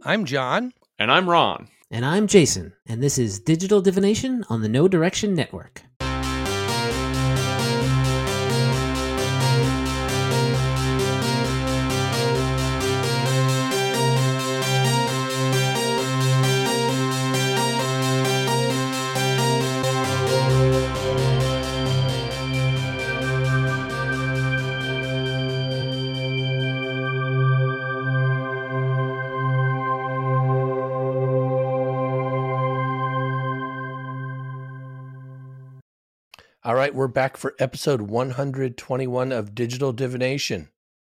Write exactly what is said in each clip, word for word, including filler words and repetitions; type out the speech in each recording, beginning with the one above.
I'm John. And I'm Ron. And I'm Jason. And this is Digital Divination on the No Direction Network. All right, we're back for episode one hundred twenty-one of Digital Divination.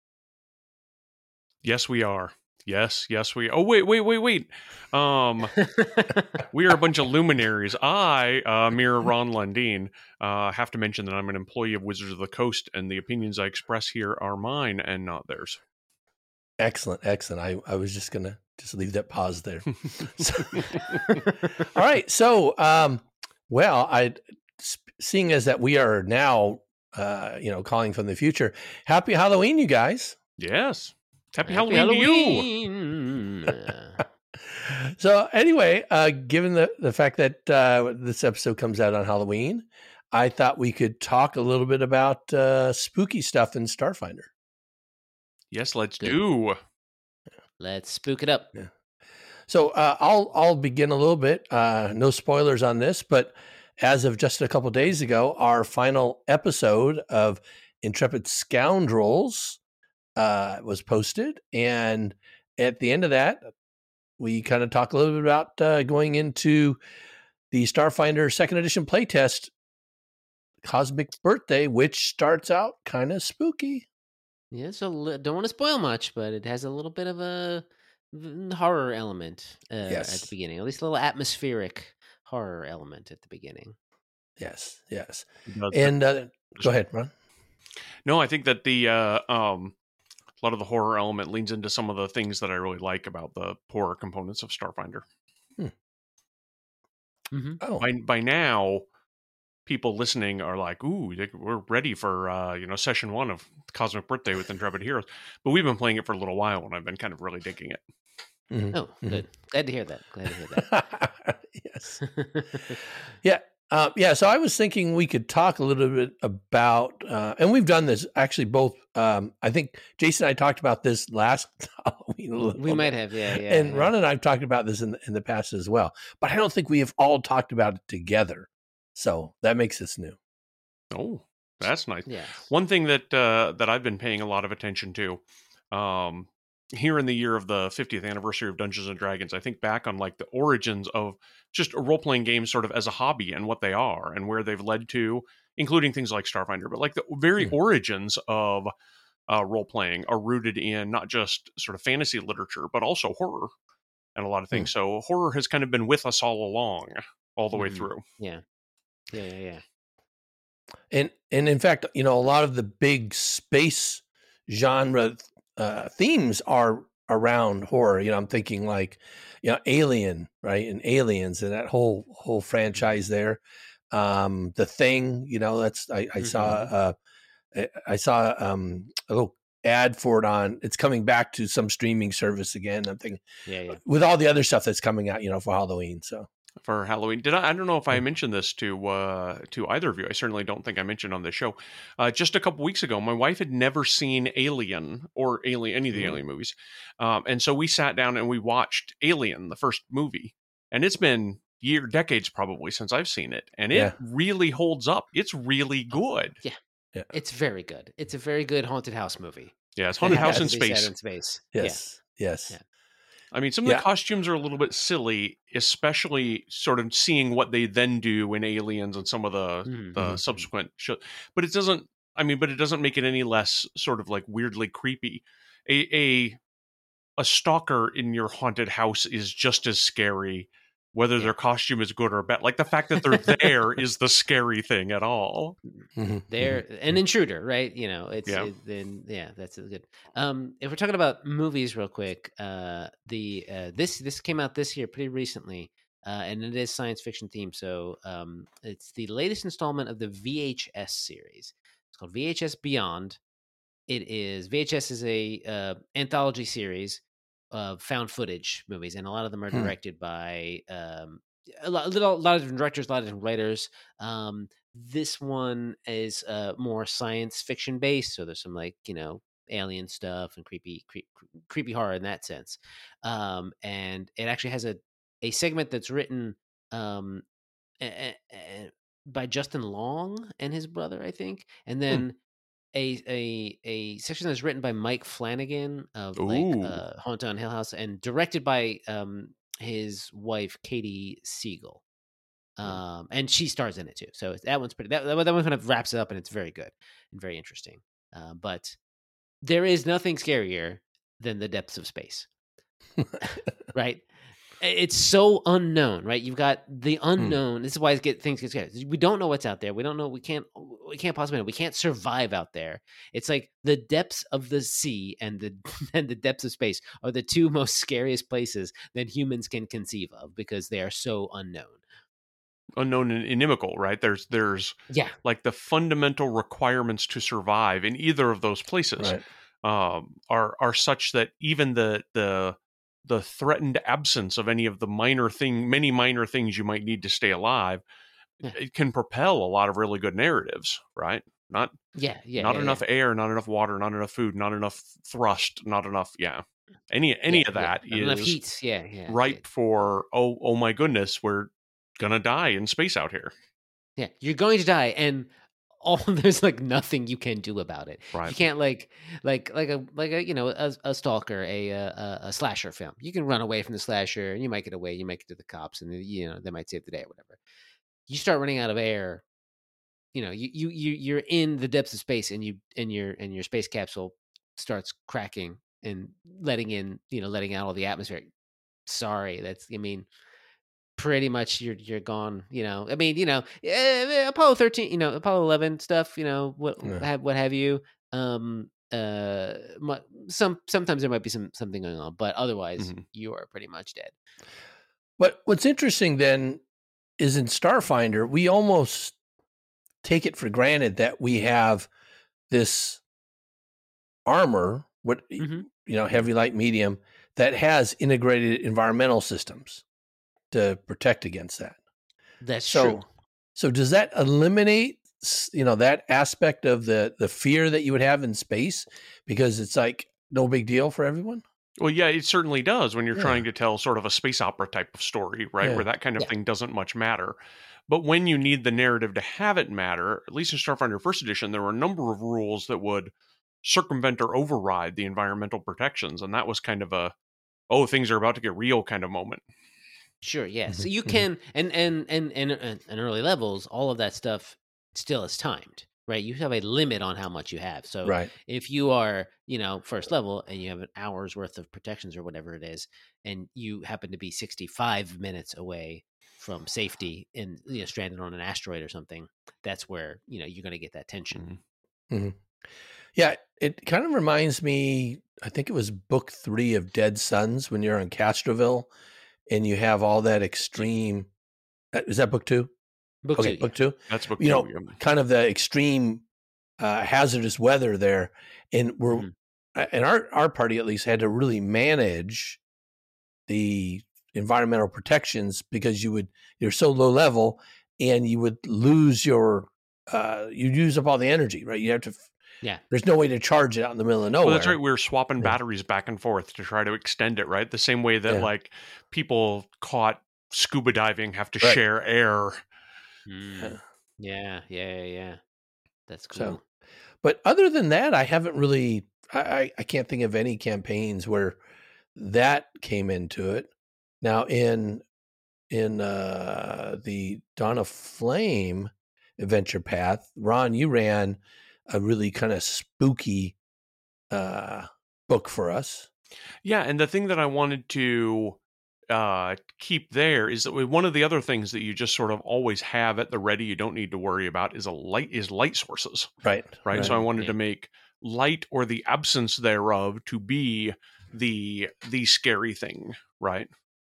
Yes, we are. Yes, yes, we. Oh, wait, wait, wait, wait. Um, we are a bunch of luminaries. I, uh, Mir Ron Lundeen, uh, have to mention that I'm an employee of Wizards of the Coast, and the opinions I express here are mine and not theirs. Excellent, excellent. I, I was just gonna just leave that pause there. So, all right, so um, well, I. Seeing as that we are now, uh, you know, calling from the future, happy Halloween, you guys. Yes. Happy, Happy Halloween, Halloween to you. So anyway, uh, given the, the fact that uh, this episode comes out on Halloween, I thought we could talk a little bit about uh, spooky stuff in Starfinder. Yes, let's Good. do. Let's spook it up. Yeah. So uh, I'll I'll begin a little bit. Uh, no spoilers on this, but as of just a couple of days ago, our final episode of Intrepid Scoundrels uh, was posted. And at the end of that, we kind of talk a little bit about uh, going into the Starfinder second edition playtest, Cosmic Birthday, which starts out kind of spooky. Yeah, so don't want to spoil much, but it has a little bit of a horror element uh, yes. at the beginning, at least a little atmospheric horror element at the beginning. Yes, yes. And uh, go ahead, Ron. No, I think that the uh, um, a lot of the horror element leans into some of the things that I really like about the horror components of Starfinder. Hmm. Mm-hmm. Oh. By by now, people listening are like, "Ooh, we're ready for uh, you know session one of Cosmic Birthday with Intrepid Heroes." But we've been playing it for a little while, and I've been kind of really digging it. Mm-hmm. Oh, good. Mm-hmm. Glad to hear that. Glad to hear that. Yes. Yeah. Uh, yeah, so I was thinking we could talk a little bit about, uh, and we've done this actually both. Um, I think Jason and I talked about this last Halloween. A little we bit. might have, yeah, yeah. And yeah. Ron and I have talked about this in the, in the past as well, but I don't think we have all talked about it together. So that makes this new. Oh, that's nice. Yes. One thing that uh, that I've been paying a lot of attention to, um, here in the year of the fiftieth anniversary of Dungeons and Dragons, I think back on like the origins of just role-playing games sort of as a hobby and what they are and where they've led to, including things like Starfinder, but like the very mm. origins of uh, role-playing are rooted in not just sort of fantasy literature, but also horror and a lot of things. Mm. So horror has kind of been with us all along, all the mm. way through. Yeah. Yeah, yeah, yeah. And, and in fact, you know, a lot of the big space genre Uh, themes are around horror. You know, I'm thinking like, you know, Alien, right? And Aliens and that whole whole franchise there. Um, The Thing, you know, that's I, I mm-hmm. saw uh, I saw um, a little ad for it on. It's coming back to some streaming service again. I'm thinking, yeah, yeah. with all the other stuff that's coming out, you know, for Halloween. So. For Halloween, did I? I don't know if I mentioned this to uh, to either of you. I certainly don't think I mentioned on this show. Uh, just a couple weeks ago, my wife had never seen Alien or Alien, any of the mm-hmm. Alien movies, um, and so we sat down and we watched Alien, the first movie, and it's been year, decades probably since I've seen it, and it yeah. really holds up. It's really good. Yeah, yeah, it's very good. It's a very good haunted house movie. Yeah, it's haunted house in space. in space. Yes, yeah. yes. Yeah. I mean, some of yeah. the costumes are a little bit silly, especially sort of seeing what they then do in Aliens and some of the, mm-hmm. the subsequent shows. But it doesn't, I mean, but it doesn't make it any less sort of like weirdly creepy. A, a, a stalker in your haunted house is just as scary, whether yeah. their costume is good or bad. Like the fact that they're there is the scary thing at all. Mm-hmm. They're an intruder, right? You know, it's yeah. It, then yeah, that's good. Um, if we're talking about movies, real quick, uh, the uh, this this came out this year, pretty recently, uh, and it is science fiction themed. So um, it's the latest installment of the V H S series. It's called V H S Beyond. It is V H S is a uh, anthology series uh, found footage movies, and a lot of them are Hmm. directed by um, a lot, a little, a lot of different directors, a lot of different writers. Um, this one is uh, more science fiction based, so there's some like you know alien stuff and creepy, creep, creepy horror in that sense. Um, and it actually has a a segment that's written um, a, a, by Justin Long and his brother, I think, and then. Hmm. A, a a section that's written by Mike Flanagan of like uh, Haunted on Hill House and directed by um, his wife Katie Siegel, um, and she stars in it too. So that one's pretty. That that one kind of wraps it up, and it's very good and very interesting. Uh, but there is nothing scarier than the depths of space, right? It's so unknown, right? You've got the unknown. Mm. This is why get things get scared. We don't know what's out there. We don't know. We can't. We can't possibly know. We can't survive out there. It's like the depths of the sea and the and the depths of space are the two most scariest places that humans can conceive of because they are so unknown. Unknown and inimical, right? There's there's yeah, like the fundamental requirements to survive in either of those places right. um, are are such that even the the the threatened absence of any of the minor thing, many minor things you might need to stay alive, yeah. it can propel a lot of really good narratives, right? Not, yeah, yeah, not yeah, enough yeah. air, not enough water, not enough food, not enough thrust, not enough, yeah. Any, any yeah, of that yeah. is enough heat, yeah, yeah, ripe yeah. for, oh, oh my goodness, we're gonna die in space out here. Yeah, you're going to die, and all there's like nothing you can do about it. Right. You can't like like like a like a you know a, a stalker, a, a a slasher film. You can run away from the slasher, and you might get away. You might get to the cops, and you know they might save the day or whatever. You start running out of air. You know, you you you you're in the depths of space, and you and your and your space capsule starts cracking and letting in you know letting out all the atmosphere. Sorry, that's I mean. Pretty much you're you're gone, you know. I mean, you know, eh, Apollo thirteen, you know, Apollo eleven stuff, you know, what yeah. have what have you. Um, uh, some sometimes there might be some something going on, but otherwise mm-hmm. you are pretty much dead. But what's interesting then is in Starfinder, we almost take it for granted that we have this armor, what mm-hmm. you know, heavy, light, medium, that has integrated environmental systems to protect against that. That's so, true. So does that eliminate, you know, that aspect of the, the fear that you would have in space? Because it's like no big deal for everyone? Well, yeah, it certainly does when you're yeah. trying to tell sort of a space opera type of story, right? Yeah. Where that kind of yeah. thing doesn't much matter. But when you need the narrative to have it matter, at least in Starfinder First Edition, there were a number of rules that would circumvent or override the environmental protections. And that was kind of a, oh, things are about to get real kind of moment. Sure, yeah. Mm-hmm. So you can, and and and and and early levels, all of that stuff still is timed, right? You have a limit on how much you have. So right. if you are, you know, first level and you have an hour's worth of protections or whatever it is, and you happen to be sixty-five minutes away from safety and you know stranded on an asteroid or something, that's where you know you're going to get that tension. Mm-hmm. Yeah, it kind of reminds me. I think it was book three of Dead Suns when you're on Castroville. And you have all that extreme. Is that book two? Book okay, two. Book yeah. two. That's book you two. know, Yeah. kind of the extreme uh, hazardous weather there, and we're mm-hmm. and our our party at least had to really manage the environmental protections because you would you're so low level, and you would lose your uh, you'd use up all the energy, right? You have to. Yeah. There's no way to charge it out in the middle of nowhere. Well, that's right. We were swapping yeah. batteries back and forth to try to extend it, right? The same way that yeah. like people caught scuba diving have to right. share air. Mm. Yeah, yeah, yeah. That's cool. So, but other than that, I haven't really, I, I can't think of any campaigns where that came into it. Now in, in uh, the Dawn of Flame adventure path, Ron, you ran a really kind of spooky uh, book for us. Yeah, and the thing that I wanted to uh, keep there is that one of the other things that you just sort of always have at the ready, you don't need to worry about, is a light is light sources. Right. Right. right. So I wanted yeah. to make light or the absence thereof to be the the scary thing, right?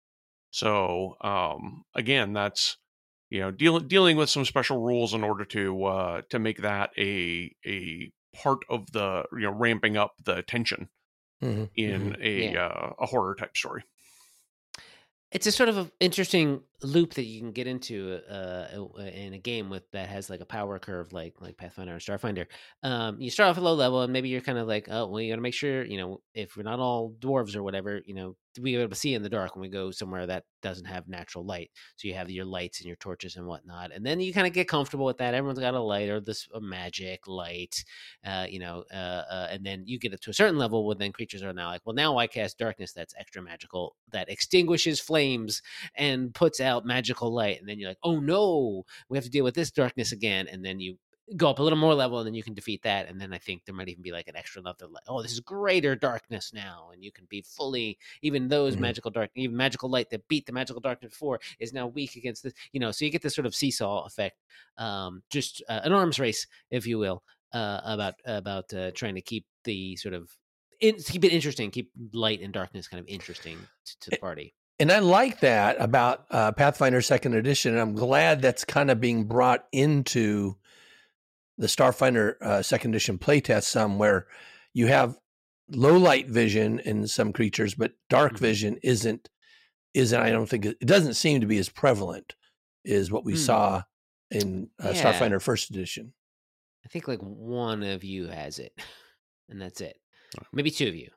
So um, again, that's you know dealing dealing with some special rules in order to uh, to make that a a part of the you know ramping up the tension mm-hmm. in mm-hmm. a yeah. uh, a horror type story. It's a sort of an interesting loop that you can get into uh, in a game with that has like a power curve, like like Pathfinder or Starfinder. Um, you start off at low level, and maybe you're kind of like, oh, well, you got to make sure, you know, if we're not all dwarves or whatever, you know, we be able to see in the dark when we go somewhere that doesn't have natural light. So you have your lights and your torches and whatnot, and then you kind of get comfortable with that. Everyone's got a light or this a magic light, uh, you know, uh, uh, and then you get it to a certain level where then creatures are now like, well, now I cast darkness that's extra magical that extinguishes flames and puts out magical light, and then you're like, oh no, we have to deal with this darkness again, and then you go up a little more level and then you can defeat that, and then I think there might even be like an extra level, like, oh, this is greater darkness now, and you can be fully, even those mm-hmm. magical dark, even magical light that beat the magical darkness before is now weak against this, you know, so you get this sort of seesaw effect, um just uh, an arms race, if you will, uh about about uh, trying to keep the sort of in, keep it interesting, keep light and darkness kind of interesting to, to the party. And I like that about uh, Pathfinder Second Edition. And I'm glad that's kind of being brought into the Starfinder uh, Second Edition playtest some, where you have low light vision in some creatures, but dark mm-hmm. vision isn't. Isn't I don't think it, it doesn't seem to be as prevalent as what we mm. saw in uh, yeah. Starfinder First Edition. I think like one of you has it, and that's it. Maybe two of you.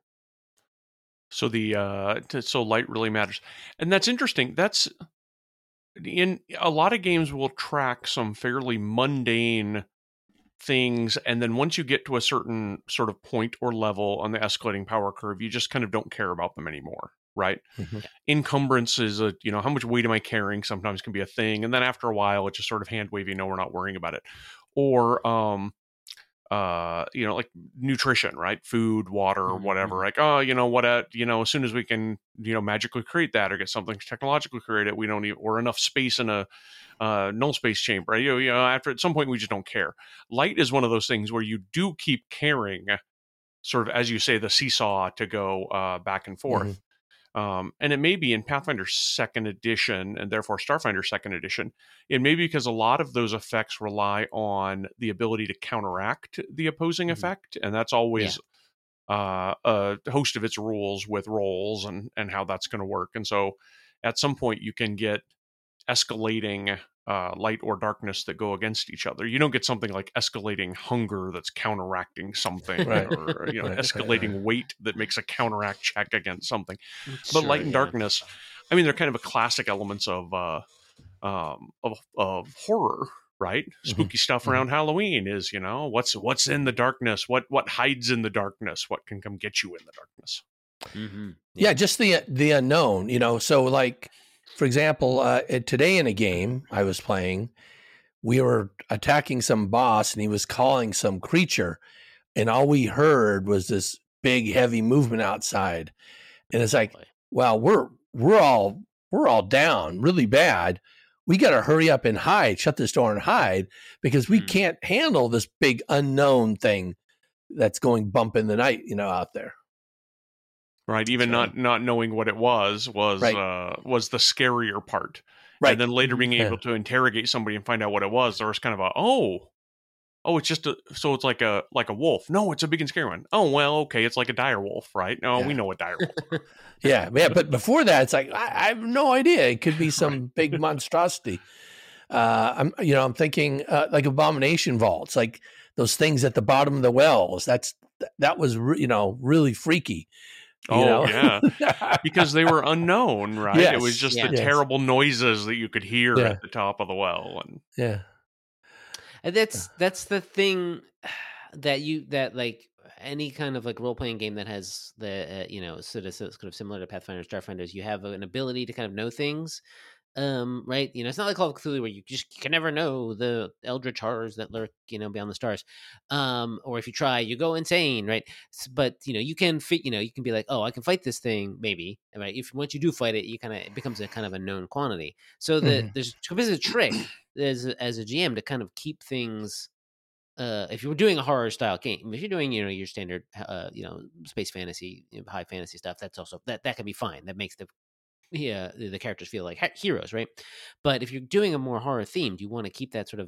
So the uh, so light really matters, and that's interesting. That's in a lot of games will track some fairly mundane things, and then once you get to a certain sort of point or level on the escalating power curve, you just kind of don't care about them anymore, right? Mm-hmm. Encumbrance is a, you know, how much weight am I carrying? Sometimes can be a thing, and then after a while, it's just sort of hand wavy. No, we're not worrying about it, or um. uh you know, like nutrition, right? Food, water, or whatever. Mm-hmm. Like, oh, you know what, uh, you know, as soon as we can, you know, magically create that or get something technologically created, we don't need or enough space in a uh null space chamber, right? You know, you know, after at some point we just don't care. Light is one of those things where you do keep caring, sort of, as you say, the seesaw to go uh back and forth. Mm-hmm. Um, and it may be in Pathfinder Second Edition, and therefore Starfinder Second Edition, it may be because a lot of those effects rely on the ability to counteract the opposing mm-hmm. effect, and that's always yeah. uh, a host of its rules with rolls and, and how that's going to work. And so at some point you can get escalating uh, light or darkness that go against each other. You don't get something like escalating hunger that's counteracting something, right. or you know, right. escalating right. weight that makes a counteract check against something. Sure, but light and yeah. darkness, I mean, they're kind of a classic elements of uh, um, of, of horror, right? Mm-hmm. Spooky stuff around mm-hmm. Halloween is, you know, what's what's in the darkness, what what hides in the darkness, what can come get you in the darkness. Mm-hmm. Yeah, just the the unknown, you know. So like. For example, uh, today in a game I was playing, we were attacking some boss and he was calling some creature, and all we heard was this big, heavy movement outside. And it's like, well, we're we're all we're all down really bad. We got to hurry up and hide, shut this door and hide, because we mm. can't handle this big unknown thing that's going bump in the night, you know, out there. Right, even so, not, not knowing what it was was right. uh, was the scarier part. Right. And then later being able yeah. to interrogate somebody and find out what it was, there was kind of a, oh, oh, it's just a, so it's like a like a wolf. No, it's a big and scary one. Oh, well, okay, it's like a dire wolf, right? No, yeah. we know what dire wolf. yeah, yeah, but before that, it's like, I, I have no idea. It could be some right. big monstrosity. Uh, I'm, you know, I'm thinking uh, like abomination vaults, like those things at the bottom of the wells. That's that was, re- you know, really freaky. You oh know? yeah, because they were unknown, right? Yes. It was just yeah. the yes. terrible noises that you could hear yeah. at the top of the well, and yeah, and that's that's the thing that you that like any kind of like role playing game that has the uh, you know sort of, sort of similar to Pathfinder, Starfinders, you have an ability to kind of know things. Um, right, you know, it's not like Call of Cthulhu where you just you can never know the eldritch horrors that lurk, you know, beyond the stars. Um, or if you try, you go insane, right? But you know, you can fit, you know, you can be like, oh, I can fight this thing, maybe, right? If once you do fight it, you kind of it becomes a kind of a known quantity. So the mm-hmm. there's there's a trick as as a G M to kind of keep things. Uh, if you're doing a horror style game, if you're doing, you know, your standard, uh, you know, space fantasy, you know, high fantasy stuff, that's also that that can be fine. That makes the yeah, the characters feel like heroes, right? But if you're doing a more horror themed, you want to keep that sort of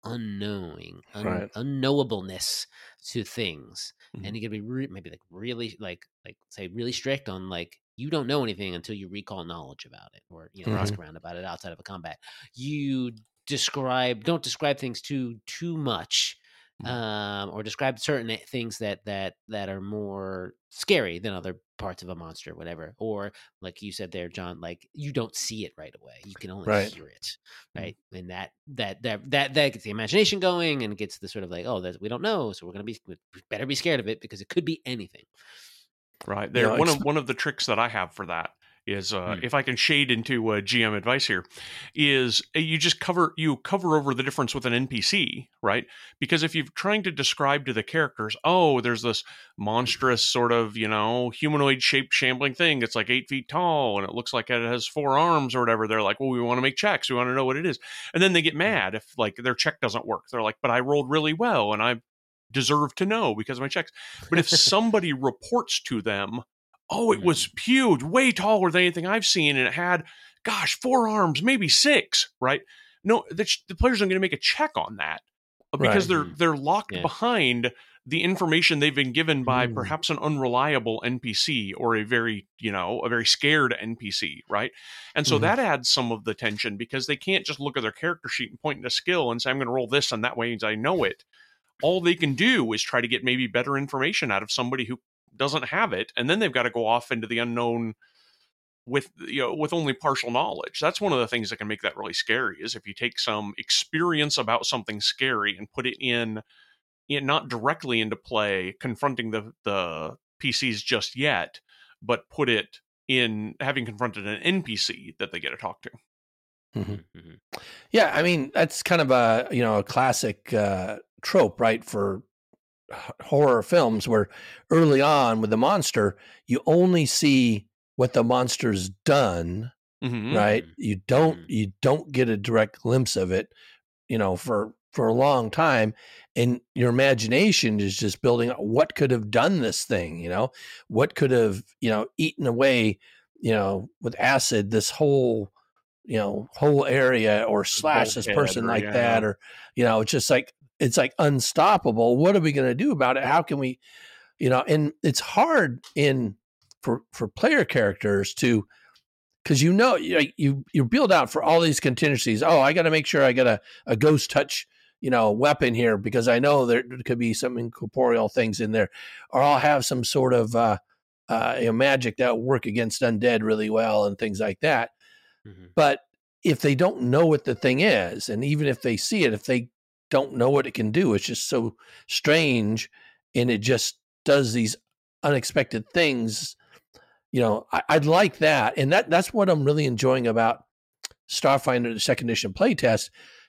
unknowing, un- Right. unknowableness to things, Mhm. and you could be re- maybe like really like like say really strict on like you don't know anything until you recall knowledge about it, or you know Mhm. ask around about it outside of a combat. You describe don't describe things too too much, Mhm. um, or describe certain things that that that are more scary than other parts of a monster, whatever. Or like you said there, John, like you don't see it right away; you can only Right. hear it, right? And that that that that that gets the imagination going, and gets the sort of like, oh, that we don't know, so we're gonna be we better be scared of it because it could be anything. Right. You There, know, one ex- of one of the tricks that I have for that is, uh, Hmm. if I can shade into uh, G M advice here, is uh, you just cover you cover over the difference with an N P C, right? Because if you're trying to describe to the characters, oh, there's this monstrous sort of, you know, humanoid shaped shambling thing that's like eight feet tall and it looks like it has four arms or whatever, they're like, well, we want to make checks, we want to know what it is, and then they get mad if like their check doesn't work. They're like, but I rolled really well and I deserve to know because of my checks. But if somebody reports to them, oh, it was huge, way taller than anything I've seen, and it had, gosh, four arms, maybe six, right? No, the, the players are going to make a check on that because Right. they're Mhm. they're locked Yeah. behind the information they've been given by Mm. perhaps an unreliable N P C or a very, you know, a very scared N P C, right? And so Mhm. that adds some of the tension because they can't just look at their character sheet and point at a skill and say, I'm going to roll this, and that way means I know it. All they can do is try to get maybe better information out of somebody who doesn't have it, and then they've got to go off into the unknown with, you know, with only partial knowledge. That's one of the things that can make that really scary, is if you take some experience about something scary and put it in, in not directly into play confronting the the P Cs just yet, but put it in having confronted an N P C that they get to talk to. Mhm. Mhm. Yeah, I mean that's kind of a you know a classic uh, trope, right, for h- horror films, where early on with the monster, you only see what the monster's done, Mm-hmm. right? Mhm. You don't Mhm. you don't get a direct glimpse of it, you know, for for a long time, and your imagination is just building up what could have done this thing, you know, what could have you know eaten away, you know, with acid this whole you know whole area, or slash this Bulkhead, person or like yeah. that, or you know it's just like it's like unstoppable. What are we going to do about it? How can we, you know and it's hard in for for player characters to, because you know you, you you build out for all these contingencies. Oh, I got to make sure I got a, a ghost touch you know weapon here because I know there could be some incorporeal things in there, or I'll have some sort of uh, uh, you know, magic that will work against undead really well and things like that. Mhm. But if they don't know what the thing is, and even if they see it, if they don't know what it can do, it's just so strange, and it just does these unexpected things. You know, I, I'd like that, and that that's what I'm really enjoying about Starfinder, the second edition playtest,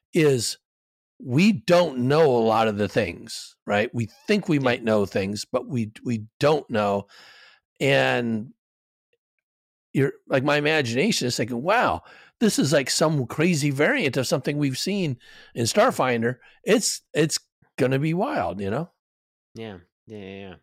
is we don't know a lot of the things, right? We think we Yeah. might know things, but we we don't know, and you're like my imagination is thinking, wow, this is like some crazy variant of something we've seen in Starfinder. It's it's gonna be wild, you know? Yeah. Yeah. Yeah.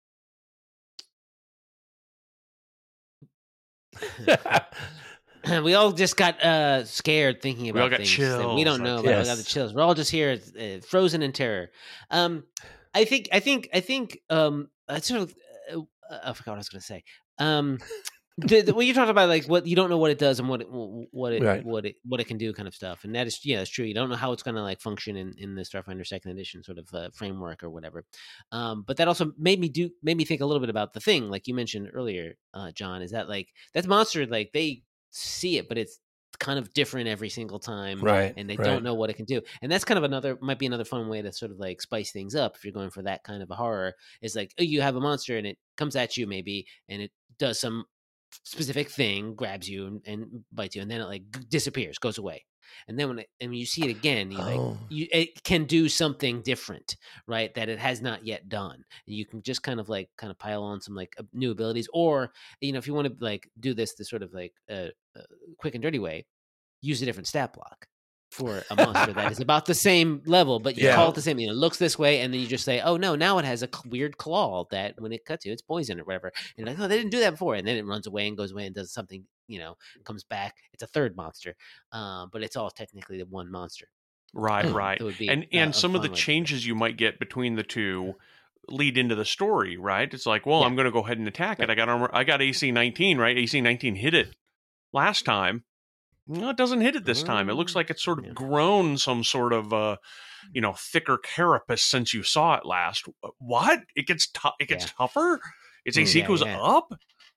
yeah. We all just got uh, scared thinking We all about got things that we chills, don't I know tell about. you. We got the Yes. chills. We're all just here, uh, frozen in terror. Um, I think, I think, I think. Um, I sort of, uh, I forgot what I was going to say. Um, the, the, when you talked about like what you don't know what it does and what it what it Right. what it what it can do, kind of stuff, and that is yeah, it's true. You don't know how it's going to like function in, in the Starfinder Second Edition sort of uh, framework or whatever. Um, but that also made me do made me think a little bit about the thing, like you mentioned earlier, uh, John. Is that like that monster? Like they see it, but it's kind of different every single time, Right. and they right. don't know what it can do. And that's kind of another might be another fun way to sort of like spice things up if you're going for that kind of a horror. Is like, oh, you have a monster and it comes at you maybe, and it does some specific thing, grabs you and, and bites you, and then it like g- disappears, goes away. And then when it, and when you see it again, you like Oh. you it can do something different, right? That it has not yet done. And you can just kind of like kind of pile on some like uh, new abilities, or you know, if you want to like do this the sort of like uh, uh, quick and dirty way, use a different stat block for a monster that is about the same level, but you Yeah. call it the same. You know, it looks this way, and then you just say, "Oh no, now it has a cl- weird claw that when it cuts you, it's poison or whatever." And you're like, "Oh, they didn't do that before," and then it runs away and goes away and does something. You know, comes back. It's a third monster, um, but it's all technically the one monster. Right, right. It would be And a, and a some of the fun way to do it. changes you might get between the two lead into the story, right? It's like, well, Yeah. I'm going to go ahead and attack it. Right. I got armor, I got A C nineteen, right? A C nineteen hit it last time. No, it doesn't hit it this time. It looks like it's sort of Yeah. grown some sort of uh, you know, thicker carapace since you saw it last. What? It gets tou- it gets Yeah. tougher? Its Mm. A C Yeah, goes yeah. up?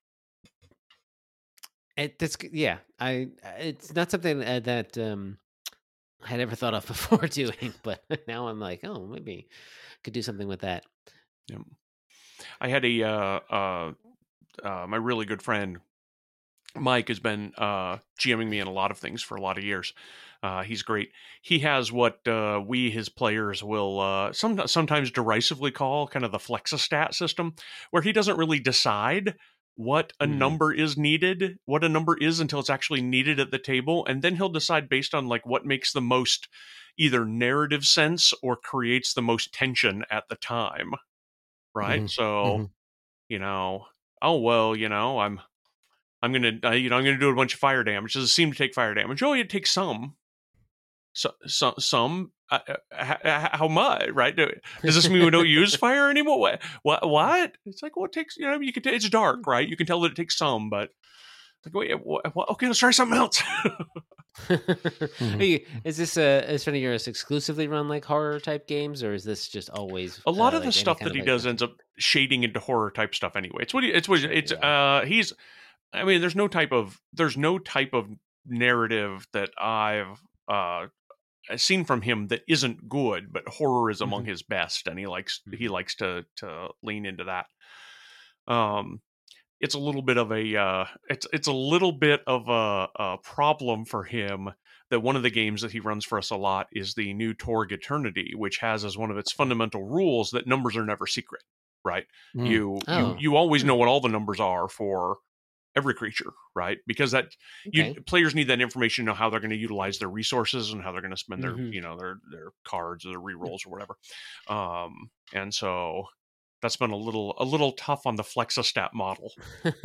It, that's yeah. I it's not something uh, that um I had ever thought of before doing, but now I'm like, oh, maybe could do something with that. Yep. I had a uh, uh, uh, my really good friend Mike has been uh, GMing me in a lot of things for a lot of years. Uh, he's great. He has what uh, we, his players, will uh, some, sometimes derisively call kind of the flexostat system, where he doesn't really decide what a Mhm. number is needed, what a number is until it's actually needed at the table, and then he'll decide based on like what makes the most either narrative sense or creates the most tension at the time. Right? Mhm. So, Mhm. you know, oh well, you know, I'm I'm gonna, uh, you know, I'm gonna do a bunch of fire damage. Does it seem to take fire damage? Oh, it takes some, so, so some. Uh, uh, h- how much? Right? Do- Does this mean we don't use fire anymore? What? What? What? It's like, well, it takes. You know, you can. T- it's dark, right? You can tell that it takes some, but like, wait, what, what? Okay, let's try something else. Mhm. Are you- is this uh is one of yours exclusively run like horror type games, or is this just always A lot uh, of like the any stuff kind that of, he like, does uh, ends up shading into horror type stuff anyway. It's what he, it's what Sure, it's. yeah. Uh, he's. I mean, there's no type of there's no type of narrative that I've uh seen from him that isn't good, but horror is among Mhm. his best, and he likes he Mhm. likes to to lean into that. Um, it's a little bit of a uh, it's it's a little bit of a, a problem for him that one of the games that he runs for us a lot is the new Torg Eternity, which has as one of its fundamental rules that numbers are never secret. Right? Mm. You you Oh, you always hmm. know what all the numbers are for every creature, right? Because that you Okay. players need that information to know how they're going to utilize their resources and how they're going to spend their Mhm. you know their their cards or their rerolls or whatever. Um, and so that's been a little a little tough on the flexostat model.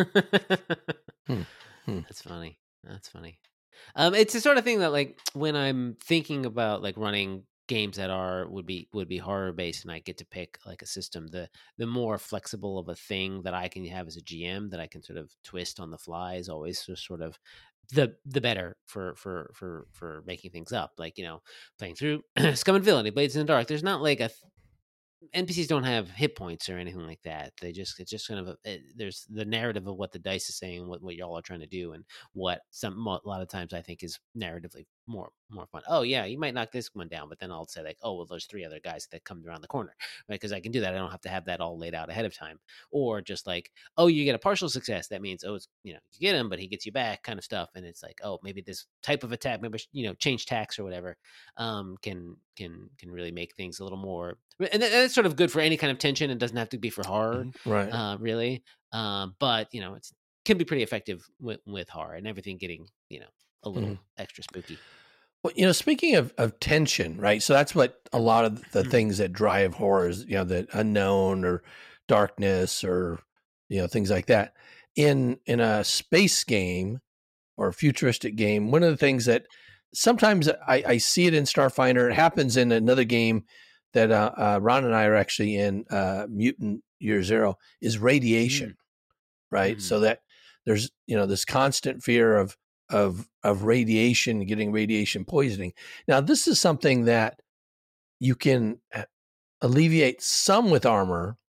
Hmm. Hmm. That's funny. That's funny. Um, it's the sort of thing that, like, when I'm thinking about like running games that are would be would be horror based, and I get to pick like a system, the the more flexible of a thing that I can have as a G M that I can sort of twist on the fly is always just sort of the the better for for for for making things up. Like, you know, playing through Scum and Villainy, Blades in the Dark. There's not like a th- N P Cs don't have hit points or anything like that. They just it's just kind of a, it, there's the narrative of what the dice is saying, what what y'all are trying to do, and what some a lot of times I think is narratively more more fun. Oh yeah, you might knock this one down, but then I'll say like, oh well, there's three other guys that come around the corner, right? Because I can do that. I don't have to have that all laid out ahead of time. Or just like, oh, you get a partial success. That means oh, it's you know you get him, but he gets you back, kind of stuff. And it's like, oh, maybe this type of attack, maybe you know change tax or whatever, um, can can can really make things a little more. And that's sort of good for any kind of tension. It doesn't have to be for horror, Mm-hmm. Right. uh, really. Um, but you know, it's can be pretty effective with, with horror and everything getting you know a little Mhm. extra spooky. Well, you know, speaking of, of tension, right? So that's what a lot of the Mhm. things that drive horror is, you know, the unknown or darkness or, you know, things like that. In in a space game or a futuristic game, one of the things that sometimes I, I see it in Starfinder, it happens in another game that uh, uh, Ron and I are actually in, uh, Mutant Year Zero, is radiation, right? Mhm. So that there's, you know, this constant fear of of of radiation, getting radiation poisoning. Now, this is something that you can uh, alleviate some with armor,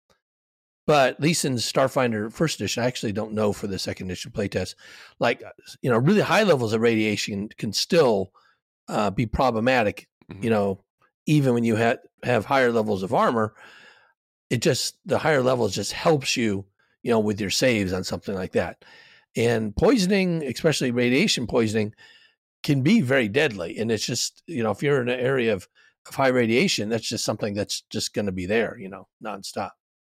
but at least in Starfinder First Edition, I actually don't know for the Second Edition playtest. Like, uh, you know, really high levels of radiation can still uh, be problematic. Mhm. You know, even when you have have higher levels of armor, it just the higher levels just helps you, you know, with your saves on something like that. And poisoning, especially radiation poisoning, can be very deadly. And it's just, you know, if you're in an area of, of high radiation, that's just something that's just going to be there, you know, nonstop.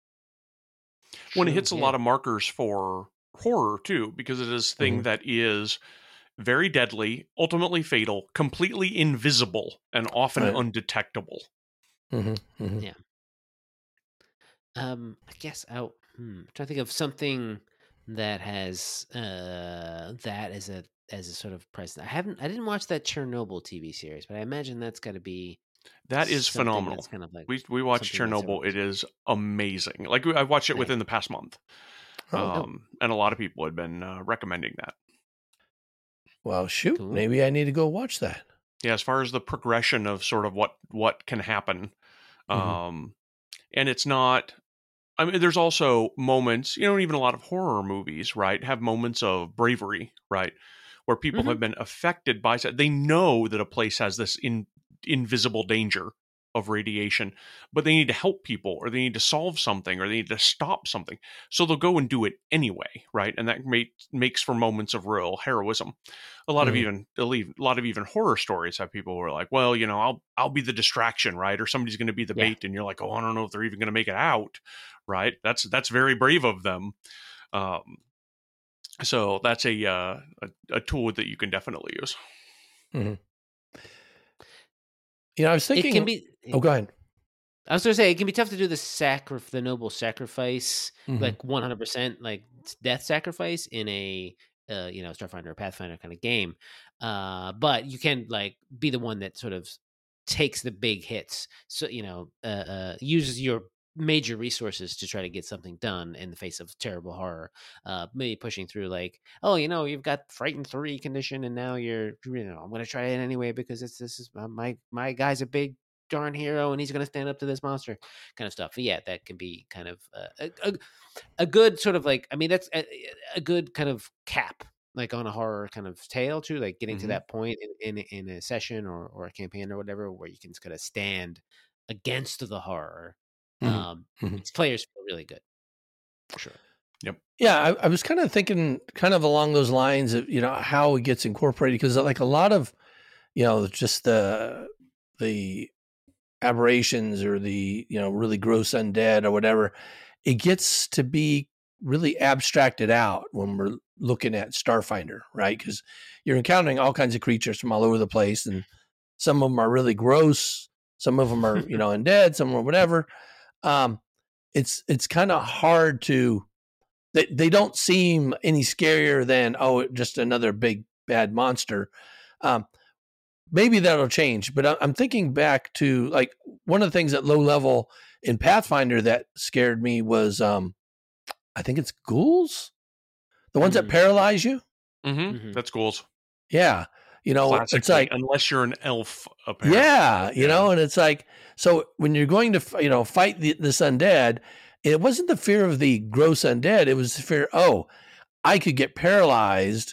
When it True, hits a yeah. lot of markers for horror too, because it is a thing Mhm. that is very deadly, ultimately fatal, completely invisible, and often Right. undetectable. hmm hmm Yeah. Um, I guess I hmm, trying to think of something that has uh that as a as a sort of present. I haven't, I didn't watch that Chernobyl T V series, but I imagine that's got to be that is phenomenal. Kind of like we we watched Chernobyl. It is amazing. Like I watched it right. within the past month, oh, um, no. and a lot of people had been uh, recommending that. Well, shoot, cool. Maybe I need to go watch that. Yeah, as far as the progression of sort of what what can happen, mm-hmm. um, and it's not. I mean, there's also moments, you know, even a lot of horror movies, right, have moments of bravery, right, where people mm-hmm. have been affected by, they know that a place has this in, invisible danger of radiation, but they need to help people, or they need to solve something, or they need to stop something. So they'll go and do it anyway, right? And that make, makes for moments of real heroism. A lot mm-hmm. of even a lot of even horror stories have people who are like, well, you know, I'll I'll be the distraction, right? Or somebody's going to be the yeah. bait, and you're like, oh, I don't know if they're even going to make it out, right? That's that's very brave of them. Um, so that's a, uh, a a tool that you can definitely use. Mm-hmm. You know, I was thinking. It can be. Oh, go ahead. I was going to say it can be tough to do the sacri- the noble sacrifice, mm-hmm. like one hundred percent, like death sacrifice in a uh, you know Starfinder or Pathfinder kind of game. Uh, but you can like be the one that sort of takes the big hits. So you know, uh, uh, uses your major resources to try to get something done in the face of terrible horror. Uh, maybe pushing through like, oh, you know, you've got Frightened three condition, and now you're, you know, I'm going to try it anyway because it's this is my my guy's a big darn hero and he's going to stand up to this monster, kind of stuff. But yeah, that can be kind of uh, a, a a good sort of like, I mean, that's a, a good kind of cap, like on a horror kind of tale too, like getting mm-hmm. to that point in, in in a session or or a campaign or whatever, where you can kind of stand against the horror. Mm-hmm. Um, mm-hmm. Players feel really good, for sure. Yep. Yeah, I, I was kind of thinking, kind of along those lines of, you know, how it gets incorporated, because like a lot of, you know, just the the aberrations or the, you know, really gross undead or whatever, it gets to be really abstracted out when we're looking at Starfinder, right? Because you're encountering all kinds of creatures from all over the place, and some of them are really gross, some of them are, you know, undead, some are whatever. Um, it's it's kind of hard to, they, they don't seem any scarier than, oh, just another big bad monster. Um, maybe that'll change, but I'm thinking back to like one of the things at low level in Pathfinder that scared me was, um, I think it's ghouls, the ones mm-hmm. that paralyze you. Mm-hmm. Mm-hmm. That's ghouls. Yeah. You know, Classically, it's like, unless you're an elf, apparently. Yeah, you yeah. know, and it's like, so when you're going to, you know, fight the, this undead, it wasn't the fear of the gross undead. It was the fear, oh, I could get paralyzed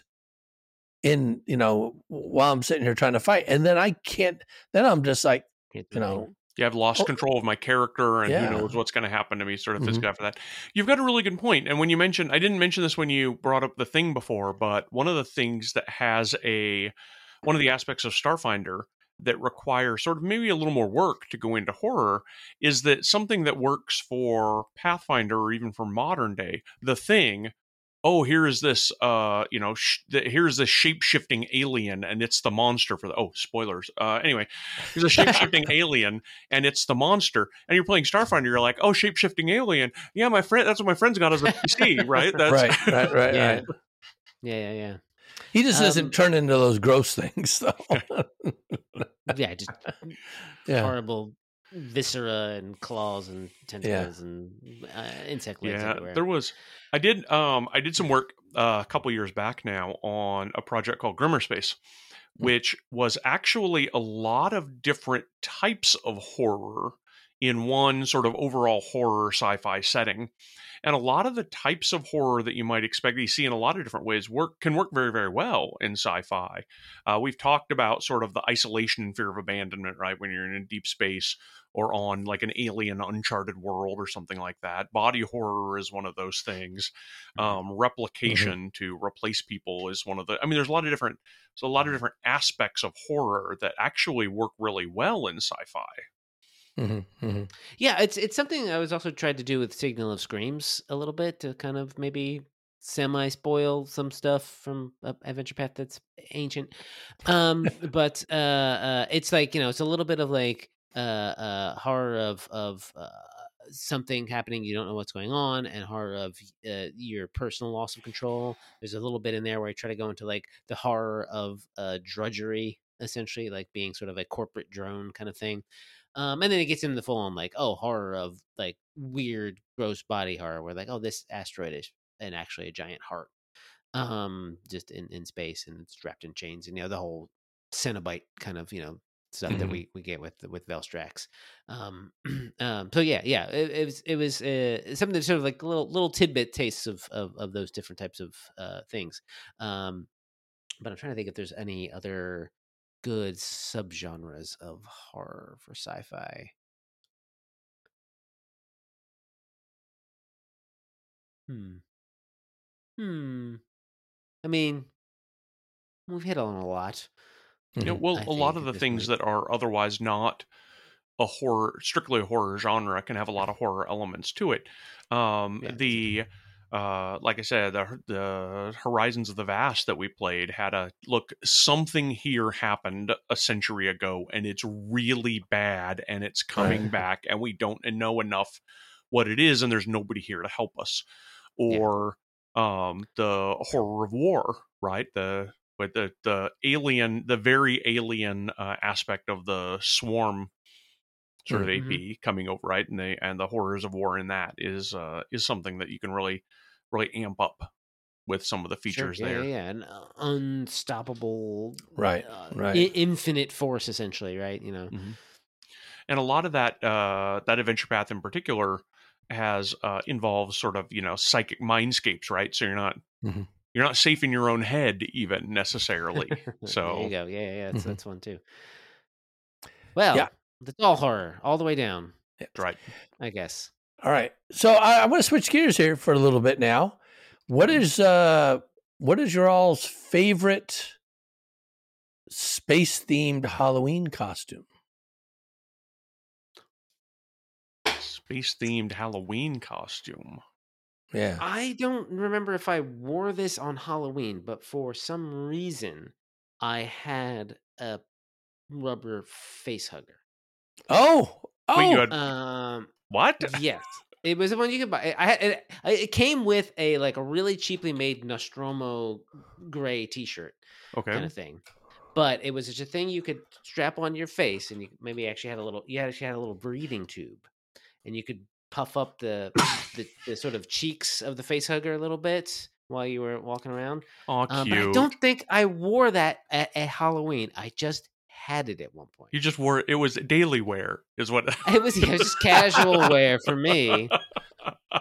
in, you know, while I'm sitting here trying to fight. And then I can't, then I'm just like, you know. Yeah, I've lost oh, control of my character, and yeah. who knows what's going to happen to me sort of mm-hmm. physically after that. You've got a really good point. And when you mentioned, I didn't mention this when you brought up the thing before, but one of the things that has a, one of the aspects of Starfinder that require sort of maybe a little more work to go into horror is that something that works for Pathfinder or even for modern day, the thing, oh, here is this, uh, you know, sh- the, here's this shape-shifting alien, and it's the monster for the, oh, spoilers. Uh, anyway, there's a shape-shifting alien, and it's the monster, and you're playing Starfinder, you're like, oh, shape-shifting alien. Yeah, my friend, that's what my friend's got as a P C, right? That's right, right, right, yeah. right. Yeah, yeah, yeah. He just doesn't um, turn into those gross things, though. yeah, just yeah. horrible viscera and claws and tentacles yeah. and uh, insect legs yeah, everywhere. There was, I did, um, I did some work uh, a couple years back now on a project called Grimmerspace, which was actually a lot of different types of horror in one sort of overall horror sci-fi setting. And a lot of the types of horror that you might expect to see in a lot of different ways work can work very, very well in sci-fi. Uh, we've talked about sort of the isolation and fear of abandonment, right? When you're in a deep space or on like an alien uncharted world or something like that. Body horror is one of those things. Um, replication mm-hmm. to replace people is one of the, I mean, there's a lot of different, there's a lot of different aspects of horror that actually work really well in sci-fi. Mm-hmm, mm-hmm. Yeah, it's it's something I was also tried to do with Signal of Screams a little bit to kind of maybe semi-spoil some stuff from uh, Adventure Path that's ancient. Um, but uh, uh, it's like, you know, it's a little bit of like uh, uh, horror of of uh, something happening, you don't know what's going on, and horror of uh, your personal loss of control. There's a little bit in there where I try to go into like the horror of uh, drudgery, essentially, like being sort of a corporate drone kind of thing. Um, and then it gets into the full on like, oh, horror of like weird, gross body horror, where like, oh, this asteroid is and actually a giant heart, um, just in, in space, and it's wrapped in chains, and you know the whole Cenobite kind of you know stuff mm-hmm. that we, we get with with Velstrax. Um, um, so yeah, yeah, it, it was it was uh, something that sort of like little little tidbit tastes of of, of those different types of uh, things. Um, but I'm trying to think if there's any other good subgenres of horror for sci-fi. Hmm. Hmm. I mean, we've hit on a lot. Yeah, well, I a lot of the things point. that are otherwise not a horror, strictly a horror genre, can have a lot of horror elements to it. Um, yeah. The, uh, like I said, the, the Horizons of the Vast that we played had a look. Something here happened a century ago, and it's really bad, and it's coming right. back, and we don't know enough what it is, and there's nobody here to help us. Or yeah. um, the horror of war, right? The with the the alien, the very alien uh, aspect of the swarm sort of mm-hmm. A P coming over, right? And the and the horrors of war in that is uh, is something that you can really really amp up with some of the features sure, yeah, there. Yeah, yeah, an uh, unstoppable, right, uh, right, I- infinite force, essentially, right? You know, mm-hmm. and a lot of that uh, that adventure path in particular has uh, involves sort of you know psychic mindscapes, right? So you're not. Mm-hmm. You're not safe in your own head, even necessarily. So there you go. Yeah, yeah, that's mm-hmm. that's one too. Well, yeah. It's all horror, all the way down. That's right. I guess. All right. So I, I want to switch gears here for a little bit now. What is uh, what is your all's favorite space themed Halloween costume? Space themed Halloween costume. Yeah. I don't remember if I wore this on Halloween, but for some reason I had a rubber face hugger. Oh, oh, Wait, you had, um, what? Yes, it was the one you could buy. I had it, it came with a like a really cheaply made Nostromo gray T-shirt, okay, kind of thing. But it was just a thing you could strap on your face, and you maybe actually had a little. You actually had a little breathing tube, and you could puff up the, the the sort of cheeks of the face hugger a little bit while you were walking around. Oh, um, cute! But I don't think I wore that at, at Halloween. I just had it at one point. You just wore it. Was daily wear, is what it was. Yeah, it was just casual wear for me. Uh,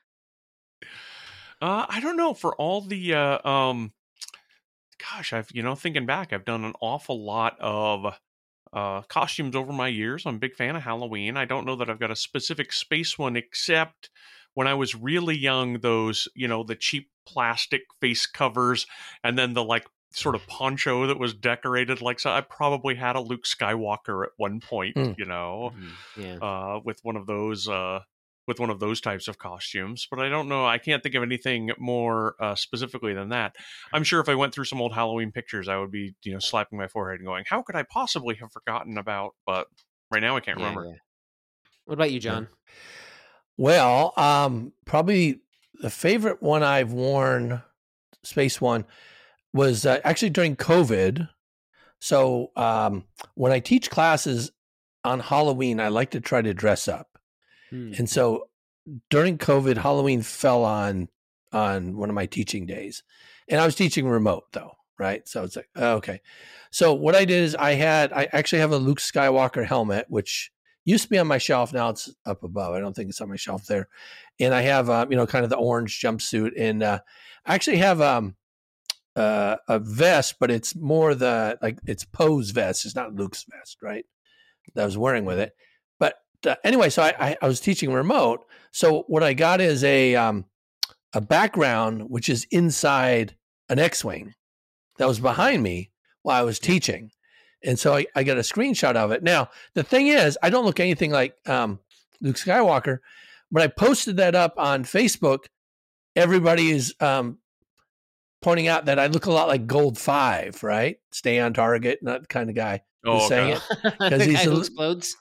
I don't know. For all the, uh, um, gosh, I've you know thinking back, I've done an awful lot of uh, costumes over my years. I'm a big fan of Halloween. I don't know that I've got a specific space one, except when I was really young, those you know the cheap plastic face covers, and then the like. Sort of poncho that was decorated like so. I probably had a Luke Skywalker at one point, mm. you know, mm-hmm. yeah. uh, with one of those uh, with one of those types of costumes. But I don't know. I can't think of anything more uh, specifically than that. I'm sure if I went through some old Halloween pictures, I would be you know slapping my forehead and going, "How could I possibly have forgotten about?" But right now, I can't yeah, remember. Yeah. What about you, John? Well, um, probably the favorite one I've worn, space one. was uh, actually during COVID. So um, when I teach classes on Halloween, I like to try to dress up. Hmm. And so during COVID, Halloween fell on on one of my teaching days. And I was teaching remote though, right? So it's like, oh, okay. So what I did is I had, I actually have a Luke Skywalker helmet, which used to be on my shelf. Now it's up above. I don't think it's on my shelf there. And I have, uh, you know, kind of the orange jumpsuit. And uh, I actually have, um, Uh, a vest, but it's more the like it's Poe's vest. It's not Luke's vest, right? That I was wearing with it. But uh, anyway, so I, I, I was teaching remote. So what I got is a um, a background which is inside an X-wing that was behind me while I was teaching, and so I, I got a screenshot of it. Now the thing is, I don't look anything like um, Luke Skywalker. When I posted that up on Facebook, everybody is um, pointing out that I look a lot like Gold Five, right? Stay on target, not the kind of guy who's oh, saying okay. it because he's he's guy a, who explodes.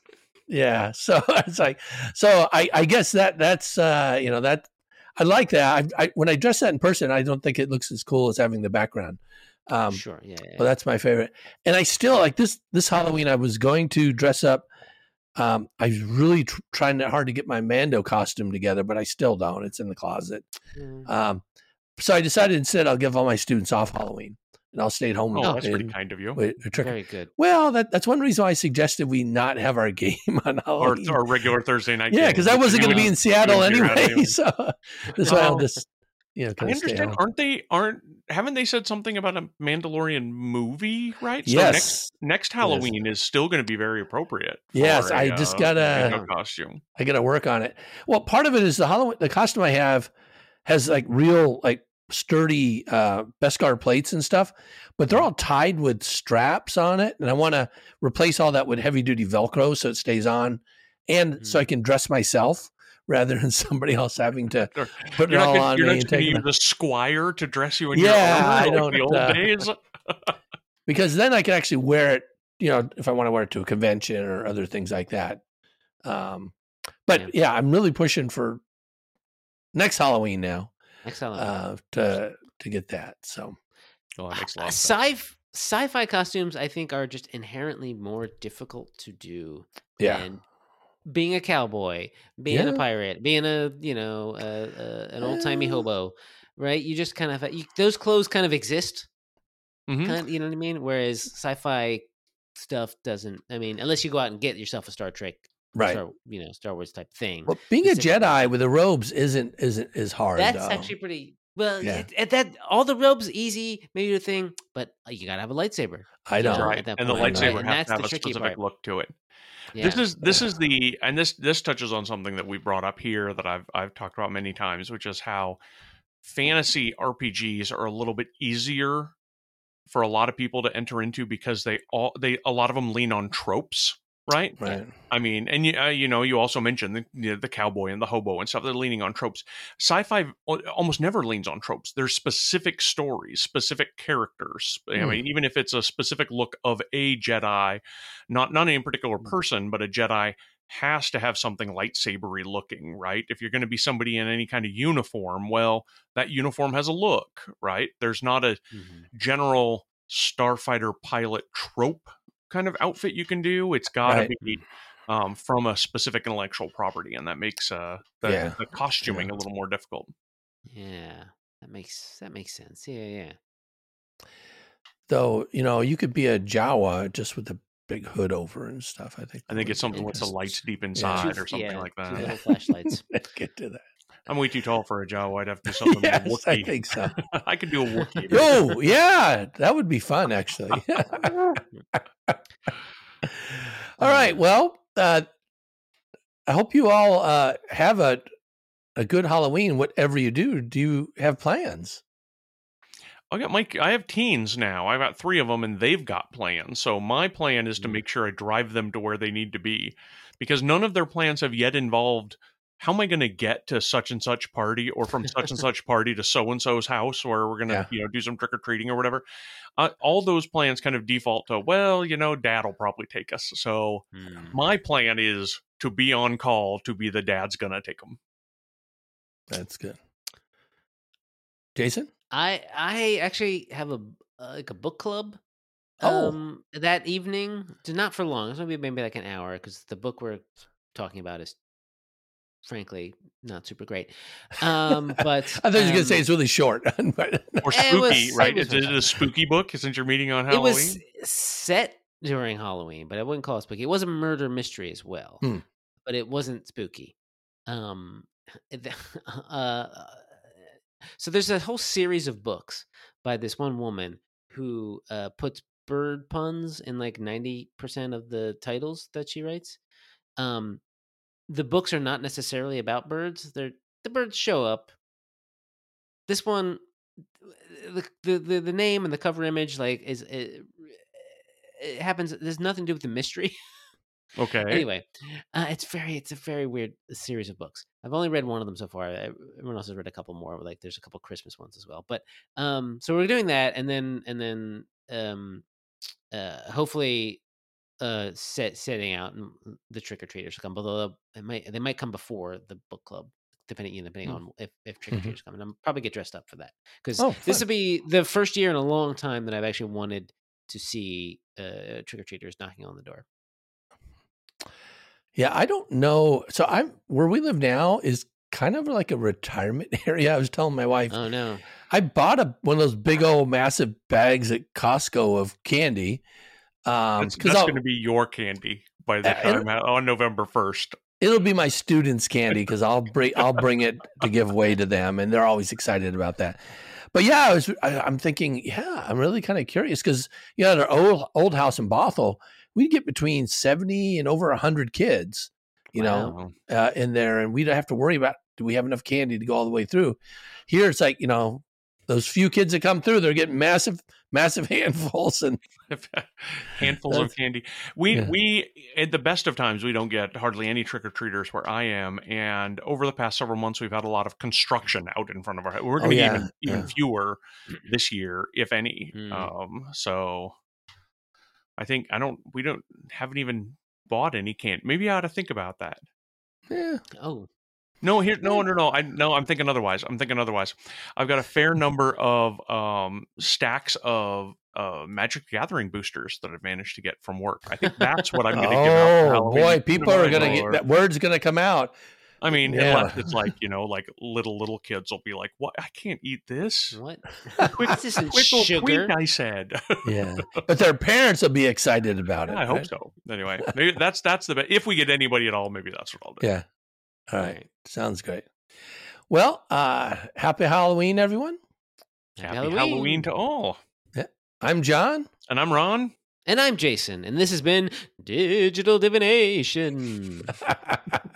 Yeah. So it's like, so I, I guess that that's, uh, you know, that I like that. I, I, when I dress that in person, I don't think it looks as cool as having the background. Um, sure. Yeah. yeah. But that's my favorite. And I still like this, this Halloween, I was going to dress up. Um, I was really tr- trying hard to get my Mando costume together, but I still don't. It's in the closet. Mm. Um, so I decided instead I'll give all my students off Halloween. And I'll stay at home. Oh, that's and, pretty kind of you. Wait, Very good. Well, that, that's one reason why I suggested we not have our game on Halloween. Or, or regular Thursday night yeah, because I wasn't going to be in Seattle anyway. anyway. So that's why oh. I'll just, you know, I understand. Aren't they, aren't, haven't they said something about a Mandalorian movie, right? So yes. Next, next Halloween yes. is still going to be very appropriate. Yes, a, I just uh, got to, costume. I got to work on it. Well, part of it is the Halloween, the costume I have has like real, like, sturdy uh Beskar plates and stuff, but they're all tied with straps on it, and I want to replace all that with heavy duty Velcro so it stays on, and mm-hmm. so I can dress myself rather than somebody else having to put you're it all gonna, on you're me. Not and going to use the squire to dress you in yeah, your armor I like don't, the old uh, days. Because then I can actually wear it, you know, if I want to wear it to a convention or other things like that. Um, but yeah, yeah I'm really pushing for next Halloween now. Next Halloween. Uh, to to get that. So, oh, that makes a lot of Sci- sense. Sci-fi costumes, I think, are just inherently more difficult to do. Yeah. Than being a cowboy, being yeah. a pirate, being a you know uh, uh, an old timey uh, hobo, right? You just kind of you, those clothes kind of exist. Mm-hmm. Kind of, you know what I mean? Whereas sci-fi stuff doesn't. I mean, unless you go out and get yourself a Star Trek. Right, Star, you know, Star Wars type thing. Well, being a Jedi with the robes isn't isn't is hard. That's though. actually pretty. Well, yeah. at that all the robes easy, maybe the thing, but you gotta have a lightsaber. I know, right? And point, the lightsaber right? has and to have a specific part. look to it. Yeah. This is this yeah. is the and this this touches on something that we brought up here that I've I've talked about many times, which is how fantasy R P Gs are a little bit easier for a lot of people to enter into because they all they a lot of them lean on tropes. Right, right. I mean, and you, uh, you know, you also mentioned the you know, the cowboy and the hobo and stuff. They're leaning on tropes. Sci-fi almost never leans on tropes. There's specific stories, specific characters. Mm. I mean, even if it's a specific look of a Jedi, not not any particular person, but a Jedi has to have something lightsabery looking, right? If you're going to be somebody in any kind of uniform, well, that uniform has a look, right? There's not a mm-hmm. general starfighter pilot trope kind of outfit you can do. It's got to right. be um, from a specific intellectual property, and that makes uh, the, yeah. the costuming yeah. a little more difficult. Yeah, that makes that makes sense. Yeah, yeah. Though you know, you could be a Jawa just with the big hood over and stuff. I think. I think it's something with the lights deep inside yeah. or something yeah. like that. Two little flashlights. Let's get to that. I'm way too tall for a Jawa. I'd have to do something yes, with a Wookiee. I think so. I could do a Wookiee. Oh, yeah. That would be fun, actually. All right. Well, uh, I hope you all uh, have a a good Halloween. Whatever you do, do you have plans? I got my. I have teens now. I've got three of them, and they've got plans. So my plan is to make sure I drive them to where they need to be, because none of their plans have yet involved. How am I going to get to such and such party, or from such and such party to so and so's house, where we're going to yeah. you know do some trick or treating or whatever? Uh, all those plans kind of default to, well, you know, Dad will probably take us. So hmm. my plan is to be on call to be the dad's going to take them. That's good. Jason, I I actually have a uh, like a book club. Oh, um, that evening, not for long. It's gonna be maybe like an hour because the book we're talking about is, frankly, not super great. Um, but I thought you were um, going to say it's really short. But or spooky, was, right? It is it a spooky book since you're meeting on Halloween? It was set during Halloween, but I wouldn't call it spooky. It was a murder mystery as well, hmm. but it wasn't spooky. Um, uh, so there's a whole series of books by this one woman who uh, puts bird puns in like ninety percent of the titles that she writes. Um, the books are not necessarily about birds. They're the birds show up. This one, the the the, the name and the cover image, like is it, it happens. There's nothing to do with the mystery. Okay. Anyway, uh, it's very it's a very weird series of books. I've only read one of them so far. Everyone else has read a couple more. Like there's a couple Christmas ones as well. But um, so we're doing that, and then and then um, uh, hopefully uh, set setting out and the trick or treaters come. Although it might they might come before the book club, depending you know, depending mm. on if, if trick or treaters mm-hmm. come. And I'm probably get dressed up for that because oh, this will be the first year in a long time that I've actually wanted to see uh, trick or treaters knocking on the door. Yeah, I don't know. So I'm where we live now is kind of like a retirement area. I was telling my wife. Oh no. I bought a one of those big old massive bags at Costco of candy. Um, that's that's going to be your candy by the time uh, on November first. It'll be my students' candy because I'll bring I'll bring it to give away to them, and they're always excited about that. But yeah, I was I, I'm thinking, yeah, I'm really kind of curious because you know, at our old old house in Bothell, we get between seventy and over a hundred kids, you wow. know, uh, in there, and we don't have to worry about do we have enough candy to go all the way through. Here, it's like you know. Those few kids that come through, they're getting massive, massive handfuls and handfuls of candy. We yeah. we at the best of times we don't get hardly any trick or treaters where I am, and over the past several months we've had a lot of construction out in front of our house. We're going to oh, yeah. get even even yeah. fewer this year, if any. Mm. Um, so I think I don't. We don't haven't even bought any candy. Maybe I ought to think about that. Yeah. Oh. No, here, no, no, no. I no, I'm thinking otherwise. I'm thinking otherwise. I've got a fair number of um, stacks of uh, Magic the Gathering boosters that I've managed to get from work. I think that's what I'm going to oh, give out. Oh boy, people are going to get that word's going to come out. I mean, yeah. unless it's like you know, like little little kids will be like, "What? I can't eat this." What? Quick, this isn't quick sugar. Tweak, I said. Yeah, but their parents will be excited about yeah, it. I right? hope so. Anyway, maybe that's that's the best. If we get anybody at all, maybe that's what I'll do. Yeah. All right. Sounds great. Well, uh, happy Halloween, everyone. Happy Halloween. Halloween to all. Yeah. I'm John. And I'm Ron. And I'm Jason. And this has been Digital Divination.